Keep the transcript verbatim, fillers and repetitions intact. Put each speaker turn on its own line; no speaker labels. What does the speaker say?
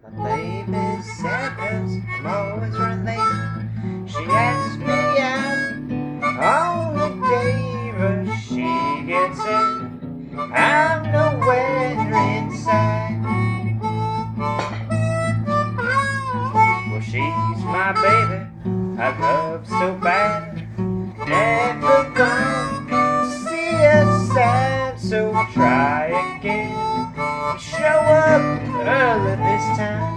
My baby sad 'cause I'm always running late. She asks me out on a day, but she gets it. I'm nowhere inside. Well, she's my baby I love so bad. Never gonna see her sad, so try again. Show up early this time.